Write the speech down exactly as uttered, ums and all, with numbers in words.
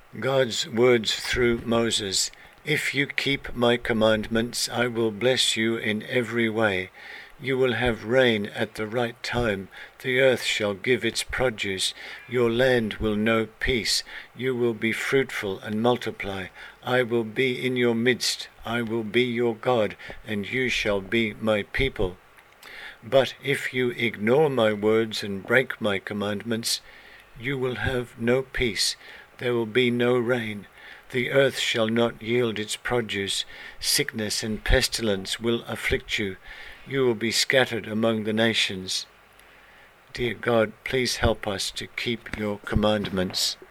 God's words through Moses. If you keep my commandments, I will bless you in every way. You will have rain at the right time. The earth shall give its produce. Your land will know peace. You will be fruitful and multiply. I will be in your midst. I will be your God, and you shall be my people. But if you ignore my words and break my commandments, you will have no peace. There will be no rain. The earth shall not yield its produce. Sickness and pestilence will afflict you. You will be scattered among the nations. Dear God, please help us to keep your commandments.